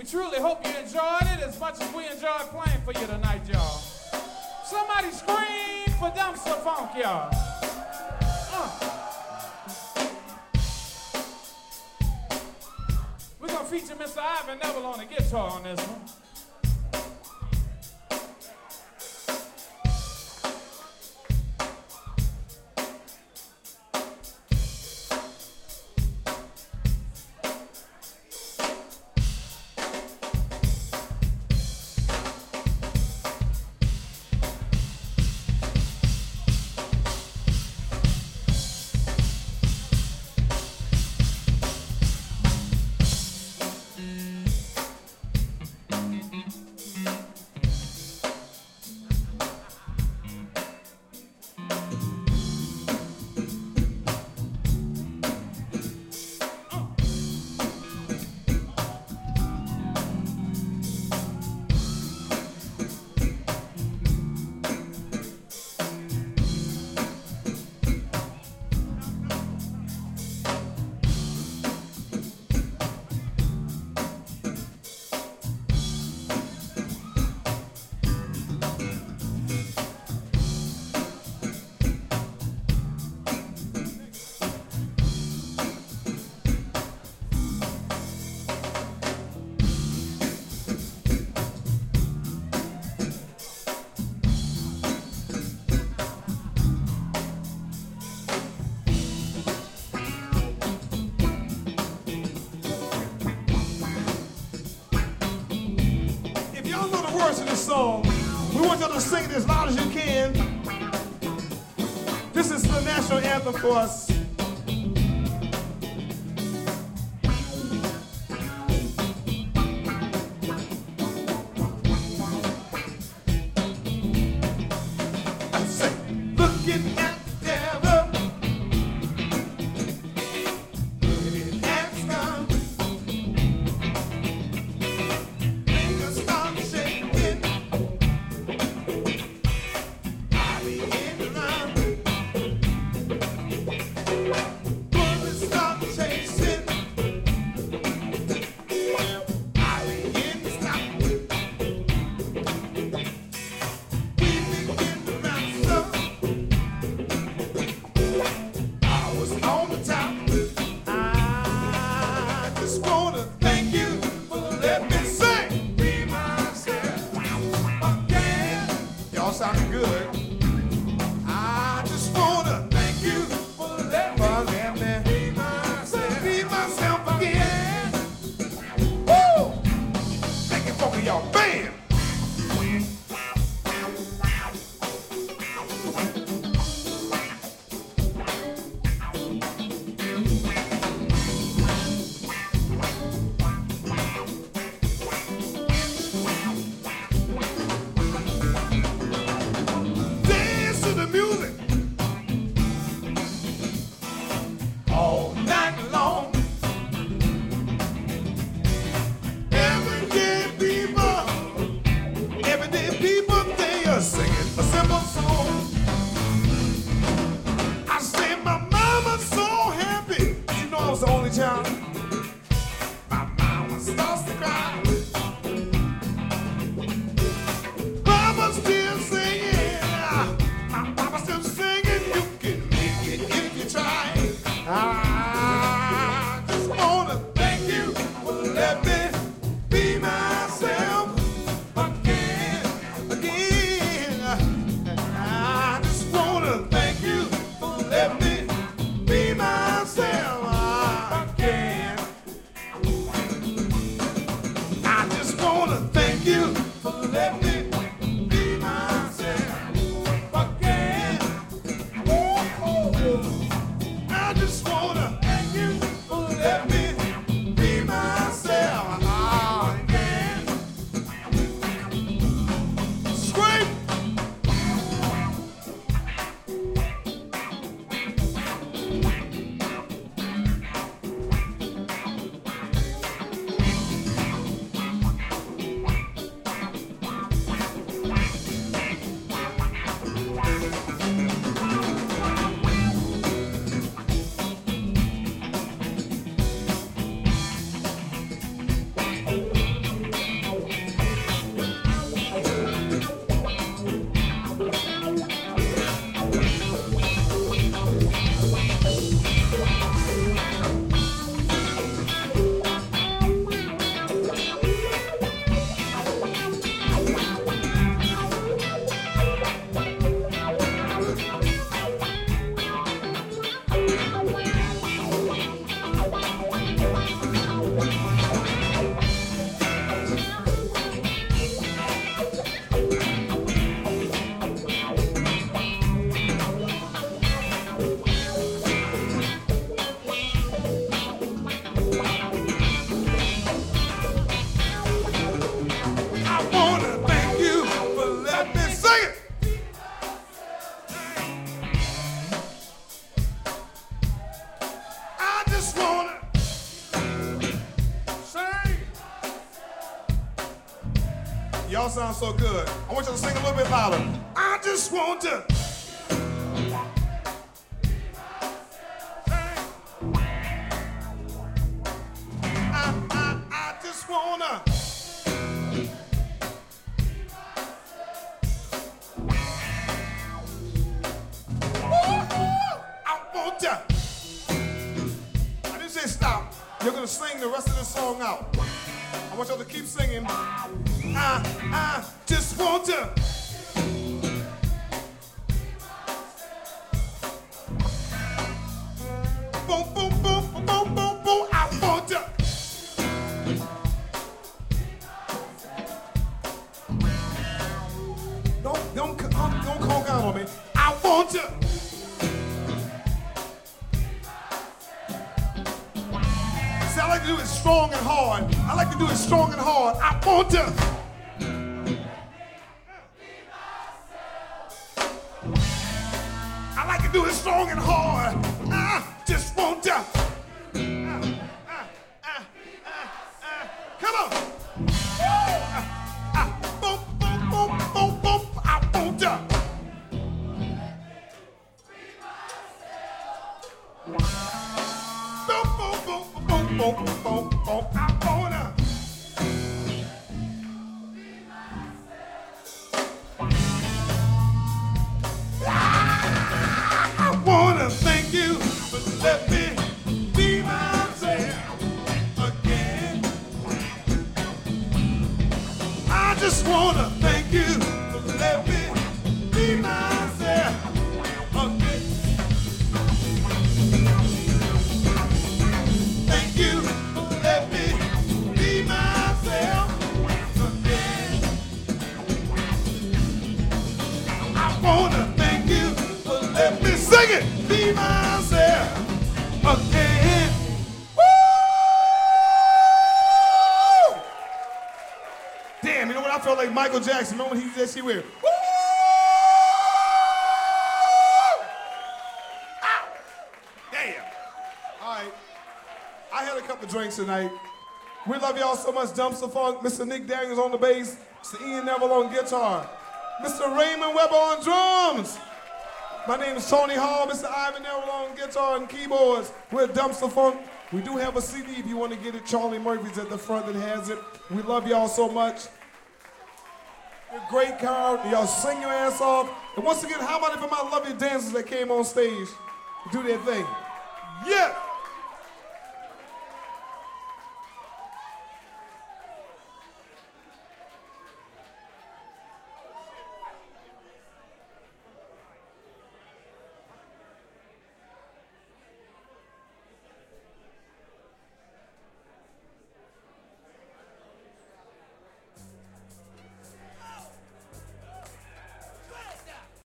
We truly hope you enjoyed it as much as we enjoyed playing for you tonight, y'all. Somebody scream for Dumpster Funk, y'all. We're gonna feature Mr. Ivan Neville on the guitar on this one. Song. We want you to sing it as loud as you can. This is the national anthem for us. I say, looking at the devil, looking at the sun, fingers start shaking. Sounding good. I just wanna thank you for letting me be myself again. Woo! Thank you for y'all, bam! Singing a simple song. I say my mama's so happy. You know I was the only child. My mama starts to cry. Mama's still singing. My mama's still singing. You can make it if you try. I just wanna thank you for letting me be myself. Thank you for letting me be myself again. I just wanna thank you for letting me be myself again. Scream! just wanna sing. Y'all sound so good. I want y'all to sing a little bit louder. I just want to I just wanna I didn't say stop. You're gonna sing the rest of the song out. I want y'all to keep singing. I just want to. Boom, boom, boom, boom, boom, boom, boom. I want to. Don't conk out on me. I want to. See, I like to do it strong and hard. I like to do it strong and hard. I want to. I like to do it strong and hard. I just want to. Come on. Boom, boom, boom, boom, boom. I want to. Boom, boom, boom, boom, boom, boom, boom. I wanna. I wanna thank you for letting me be myself again. I just wanna thank you for letting me be myself again. Thank you for letting me be myself again. I wanna thank you for letting me sing it, be myself again. Woo! Damn, you know what? I felt like Michael Jackson. Remember when he did that shit weird? Woo! Ah! Damn. All right. I had a couple of drinks tonight. We love y'all so much. Dumpster Funk, Mr. Nick Daniels on the bass, Mr. Ian Neville on guitar, Mr. Raymond Weber on drums. My name is Tony Hall, Mr. Ivan Neville on guitar and keyboards. We're Dumpster Funk. We do have a CD if you want to get it. Charlie Murphy's at the front that has it. We love y'all so much. You're a great crowd. Y'all sing your ass off. And once again, how about it for my lovely dancers that came on stage to do their thing? Yeah!